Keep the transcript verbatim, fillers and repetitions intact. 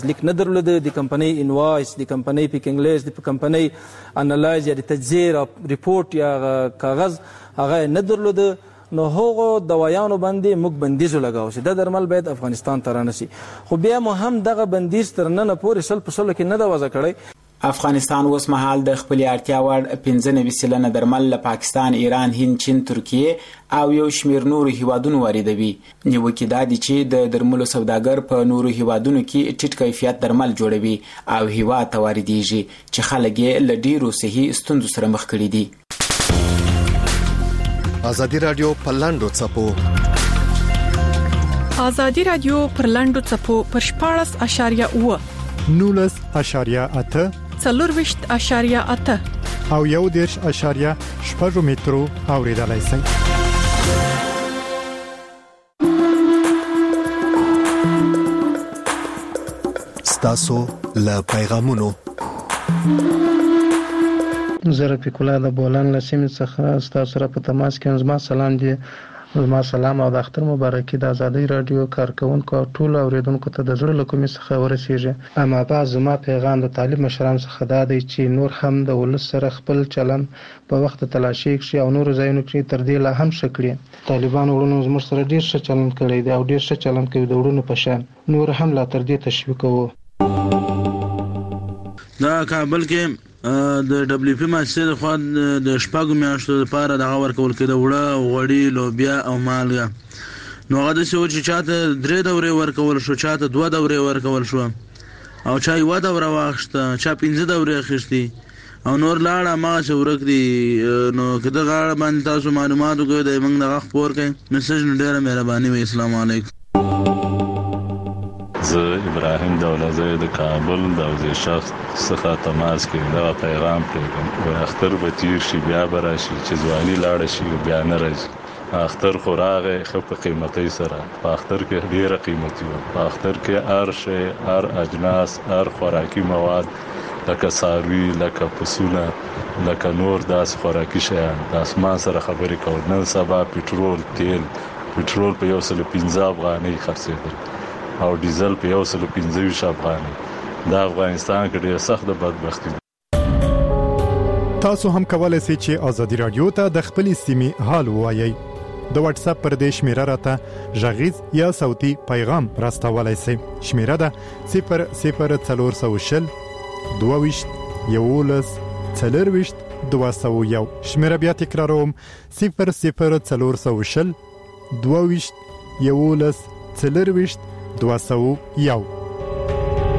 لیک نه درلوده، د کمپنۍ انوایس، د کمپنۍ پیکینګ لیست، د کمپنۍ انالایز یا د تجزیه ریپورټ یا کاغذ هغه نه درلوده. نو هغو دوایانو باندې موږ بندیز ولګاوو چې دا درمل باید افغانستان ته رانشي. خو بیا مو هم دغه بندیز تر ننه پورې سل په سلو کې نه ده وضع کړی. افغانستان اوس مهال د خپلې اړتیا وړ پنځه نوي سلنه درمل له پاکستان، ایران، هند، چین، ترکیې او یو شمېر نورو هیوادونو واردوي. نیوکې دا دي چې د درملو سوداګر په نورو هیوادونو کې ټیټ کیفیت درمل جوړوي او هیواد ته واردېږي چې خلک یې له ډېرو صحي ستونزو سره مخ کړي دي. ازادي رادیو په لاندو څپو ازادي رادیو پر لاندو څپو پر شپاړس اشاریه اوه نولس اشاریه اته څلورویشت اشاریه اته او یو دېرش اشاریه شپږ مترو اوریدلای شئ. ستاسو له پیغامونو زه رفیق الله د بولان له سیمې څخه ستاسو سره په تماس کې یم. زما سلام دی، زما سلام او د اختر مبارکي د ازادۍ رادیو کارکونکو او ټولو اوریدونکو ته د زړه له کومې څخه ورسیږي. اما بعد زما پیغام د طالب مشرانو څخه دا دی چې نور هم د ولس سره خپل چلند په وخت تلاشي کړي او نورو ځایونو کې تر دې لا هم ښه کړي. طالبانو وروڼو زموږ سره ډېر ښه چلند کړی دی او ډېر ښه چلند کوي د وروڼو په شان. نور هم لا تر دې تشویقوو. دا کابل کې د ډبلیو پی مؤسسې د خوا د شپږو میاشتو لپاره دغه ورکول کېده، وړه، غوړي، لوبیا او مالګه. نو هغه داسې و چې چاته درې دورې ورکول شو، چاته دوه دورې ورکول شو او چا یوه دوره واخیسته، چا پنځه دورې اخیستې او نور لاړه هماغسې ورک دي. نو که دغه اړه باندې تاسو معلومات وکړئ د موږ دغه خپور کړئ میسج نو ډېره مهرباني وي. السلام علیکم. زه ابراهیم دولت زه د کابل د وزیر شخص څخه تماس کوم. دا پیغام پرېږدم، اختر به تیر شي بیا به راشي، چې ځواني لاړه شي بیا نه راځي. اختر خو راغی ښه په قیمتۍ سره. په اختر کې ډېره قیمتي وه. په اختر کې هر شی، هر اجناس، هر خوراکي مواد لکه څاروي، لکه پسونه، لکه نور داسې خوراکي شیان د اسمان سره خبرې کول. نن سبا پټرول، تیل، پټرول په یو سل پنځه افغانۍ خرڅېدل او ډیزل په یو سل پنځه ویشت افغانۍ. دا افغانستان کې ډېر سخت بدبختي. تاسو هم کولای شئ چې ازادي رادیو ته د خپل سیمې حال ووایئ. د واتس اپ پر دې شمیره راته غږیز یا صوتي پیغام راستولای شئ. شمیره ده صفر صفر څلور سوه شل دوه ویشت یولس څلورویشت دوه سوه یو. شمیره بیا تکراروم، صفر صفر څلور سوه شل دوه ویشت یولس څلورویشت دوه سوه یو.